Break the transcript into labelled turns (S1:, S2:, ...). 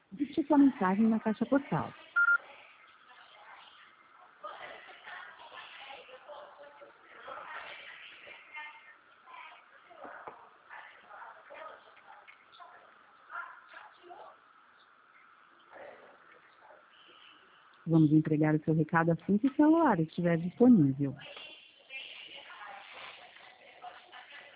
S1: Deixe sua mensagem na caixa postal. Vamos entregar o seu recado assim que o celular estiver disponível.